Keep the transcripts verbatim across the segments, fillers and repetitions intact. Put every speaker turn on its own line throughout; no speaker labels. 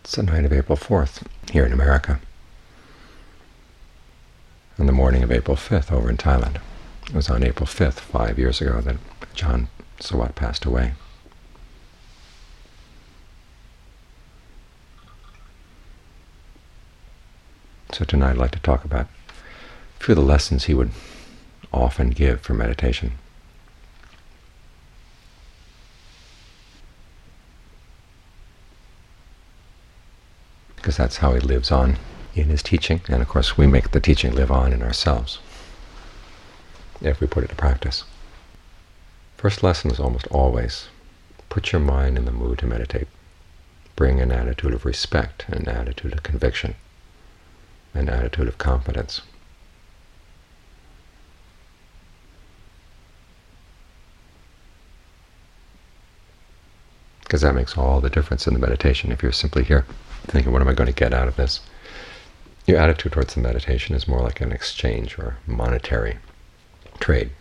It's the night of April fourth here in America, and the morning of April fifth over in Thailand. It was on April fifth, five years ago, that Ajahn Suwat passed away. So tonight I'd like to talk about a few of the lessons he would often give for meditation. Because that's how he lives on in his teaching, and of course we make the teaching live on in ourselves if we put it to practice. First lesson is almost always, put your mind in the mood to meditate. Bring an attitude of respect, an attitude of conviction, an attitude of confidence. Because that makes all the difference in the meditation. If you're simply here thinking, what am I going to get out of this? Your attitude towards the meditation is more like an exchange or monetary trade.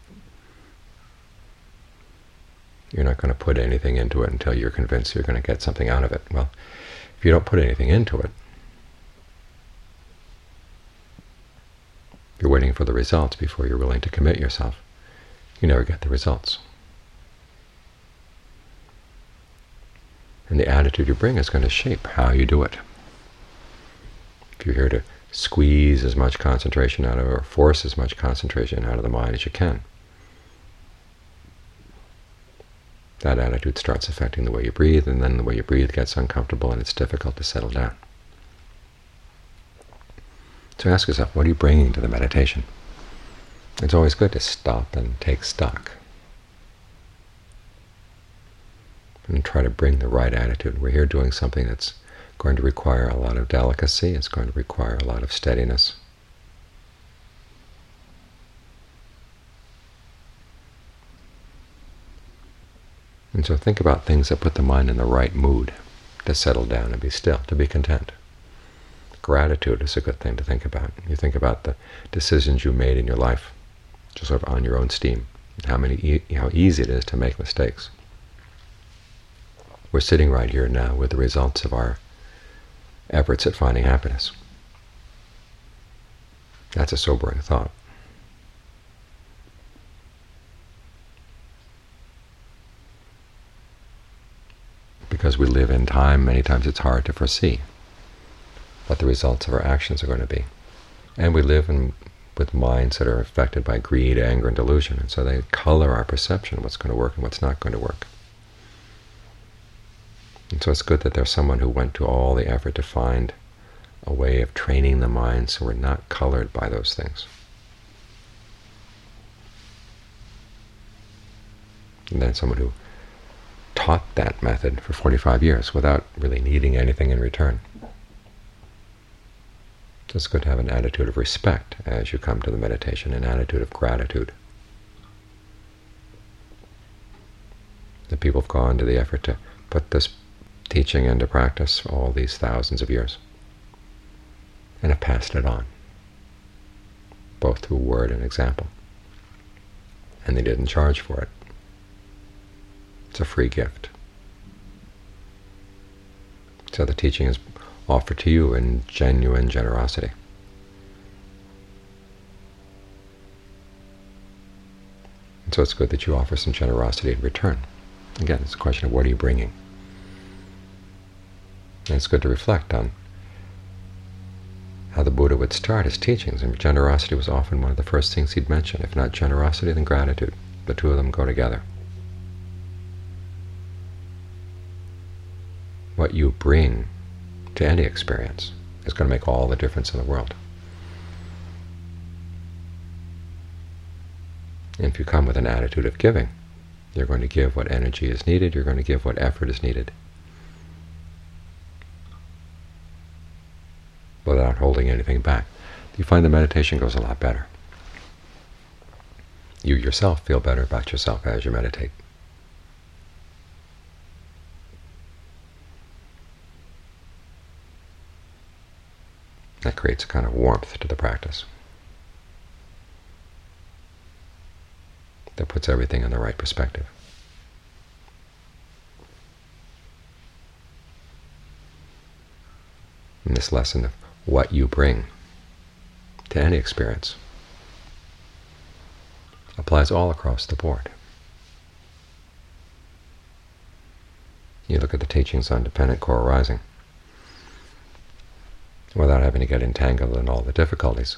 You're not going to put anything into it until you're convinced you're going to get something out of it. Well, if you don't put anything into it, you're waiting for the results before you're willing to commit yourself. You never get the results. And the attitude you bring is going to shape how you do it. If you're here to squeeze as much concentration out of it, or force as much concentration out of the mind as you can, that attitude starts affecting the way you breathe, and then the way you breathe gets uncomfortable and it's difficult to settle down. So ask yourself, what are you bringing to the meditation? It's always good to stop and take stock and try to bring the right attitude. We're here doing something that's going to require a lot of delicacy. It's going to require a lot of steadiness. And so think about things that put the mind in the right mood to settle down and be still, to be content. Gratitude is a good thing to think about. You think about the decisions you made in your life, just sort of on your own steam, and how many, e how easy it is to make mistakes. We're sitting right here now with the results of our efforts at finding happiness. That's a sobering thought. Because we live in time, many times it's hard to foresee what the results of our actions are going to be. And we live in, with minds that are affected by greed, anger, and delusion, and so they color our perception of what's going to work and what's not going to work. And so it's good that there's someone who went to all the effort to find a way of training the mind so we're not colored by those things. And then someone who taught that method for forty-five years without really needing anything in return. So it's good to have an attitude of respect as you come to the meditation, an attitude of gratitude. The people have gone to the effort to put this teaching into practice for all these thousands of years, and have passed it on, both through word and example. And they didn't charge for it. It's a free gift. So the teaching is offered to you in genuine generosity. And so it's good that you offer some generosity in return. Again, it's a question of what are you bringing? And it's good to reflect on how the Buddha would start his teachings, and generosity was often one of the first things he'd mention. If not generosity, then gratitude. The two of them go together. What you bring to any experience is going to make all the difference in the world. And if you come with an attitude of giving, you're going to give what energy is needed, you're going to give what effort is needed, without holding anything back. You find the meditation goes a lot better. You yourself feel better about yourself as you meditate. That creates a kind of warmth to the practice that puts everything in the right perspective. in this lesson of what you bring to any experience applies all across the board. You look at the teachings on dependent co-arising, without having to get entangled in all the difficulties.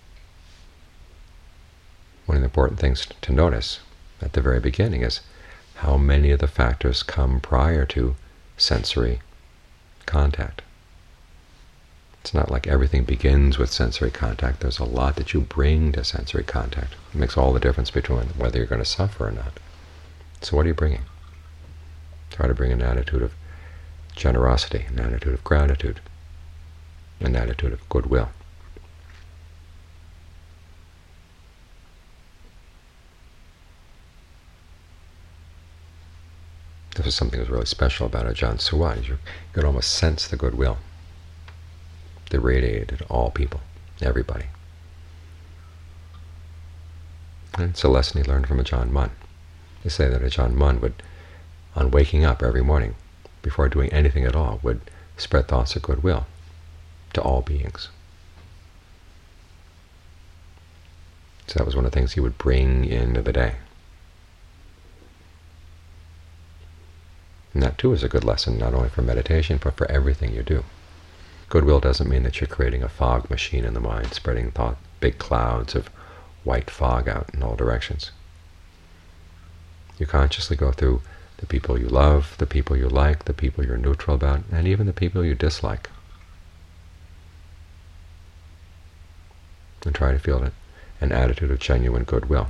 One of the important things to notice at the very beginning is how many of the factors come prior to sensory contact. It's not like everything begins with sensory contact. There's a lot that you bring to sensory contact. It makes all the difference between whether you're going to suffer or not. So what are you bringing? Try to bring an attitude of generosity, an attitude of gratitude, an attitude of goodwill. This was something that was really special about Ajahn Suwat. You could almost sense the goodwill that radiated all people, everybody. And it's a lesson he learned from Ajahn Mun. They say that Ajahn Mun would, on waking up every morning, before doing anything at all, would spread thoughts of goodwill to all beings. So that was one of the things he would bring into the day. And that too is a good lesson, not only for meditation, but for everything you do. Goodwill doesn't mean that you're creating a fog machine in the mind, spreading thought, big clouds of white fog out in all directions. You consciously go through the people you love, the people you like, the people you're neutral about, and even the people you dislike. And try to feel an attitude of genuine goodwill.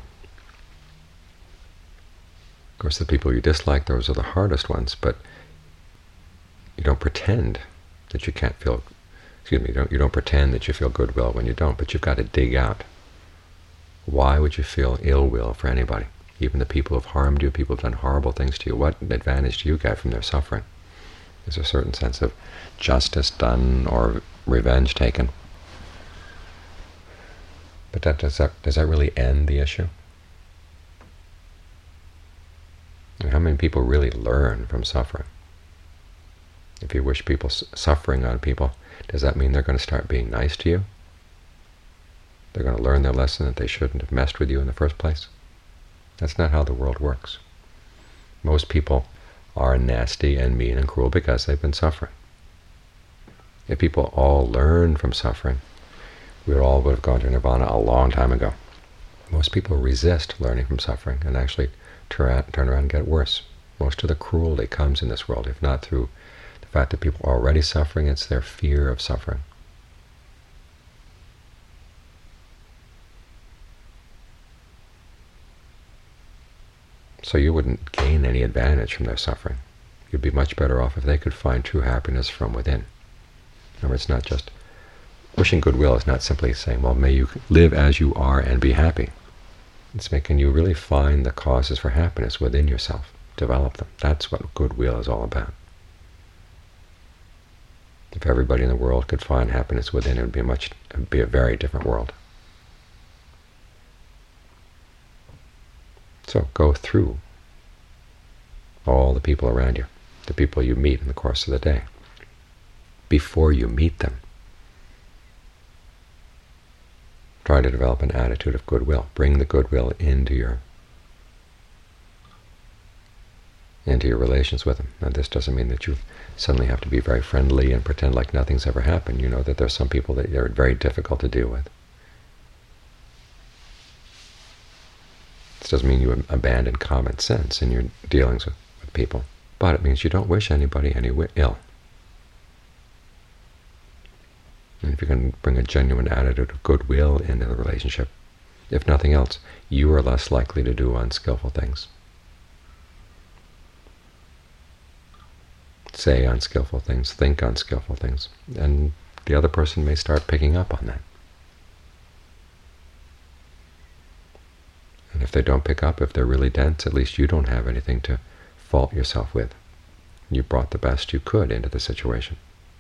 Of course, the people you dislike, those are the hardest ones, but you don't pretend that you can't feel, excuse me, you don't, you don't pretend that you feel goodwill when you don't, but you've got to dig out. Why would you feel ill will for anybody? Even the people who have harmed you, people who have done horrible things to you, what advantage do you get from their suffering? There's a certain sense of justice done or revenge taken. But that, does, that, does that really end the issue? And how many people really learn from suffering? If you wish people suffering on people, does that mean they're going to start being nice to you? They're going to learn their lesson that they shouldn't have messed with you in the first place? That's not how the world works. Most people are nasty and mean and cruel because they've been suffering. If people all learned from suffering, we all would have gone to nirvana a long time ago. Most people resist learning from suffering and actually turn around and get worse. Most of the cruelty comes in this world, if not through the fact that people are already suffering, it's their fear of suffering. So you wouldn't gain any advantage from their suffering. You'd be much better off if they could find true happiness from within. Remember, it's not just wishing goodwill is not simply saying, well, may you live as you are and be happy. It's making you really find the causes for happiness within yourself, develop them. That's what goodwill is all about. If everybody in the world could find happiness within, it would be a much, it would be a very different world. So go through all the people around you, the people you meet in the course of the day. Before you meet them, try to develop an attitude of goodwill. Bring the goodwill into your into your relations with them. Now, this doesn't mean that you suddenly have to be very friendly and pretend like nothing's ever happened. You know that there's some people that are very difficult to deal with. This doesn't mean you abandon common sense in your dealings with, with people, but it means you don't wish anybody any ill. And if you can bring a genuine attitude of goodwill into the relationship, if nothing else, you are less likely to do unskillful things. Say unskillful things, think unskillful things, and the other person may start picking up on that. And if they don't pick up, if they're really dense, at least you don't have anything to fault yourself with. You brought the best you could into the situation.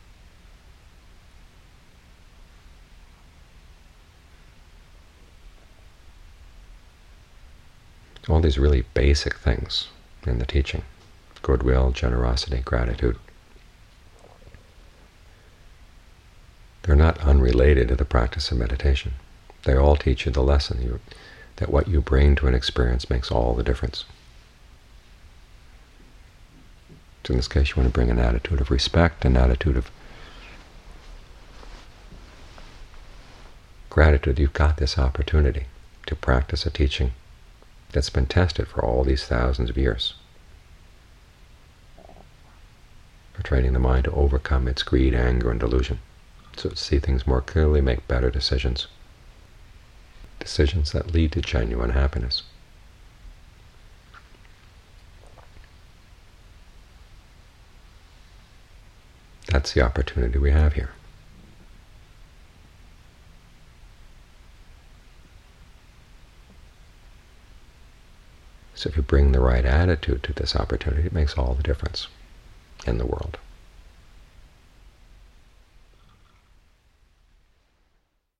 All these really basic things in the teaching: goodwill, generosity, gratitude. They're not unrelated to the practice of meditation. They all teach you the lesson you, that what you bring to an experience makes all the difference. So in this case, you want to bring an attitude of respect, an attitude of gratitude. You've got this opportunity to practice a teaching that's been tested for all these thousands of years, for training the mind to overcome its greed, anger, and delusion, so to see things more clearly, make better decisions, decisions that lead to genuine happiness. That's the opportunity we have here. So if you bring the right attitude to this opportunity, it makes all the difference in the world.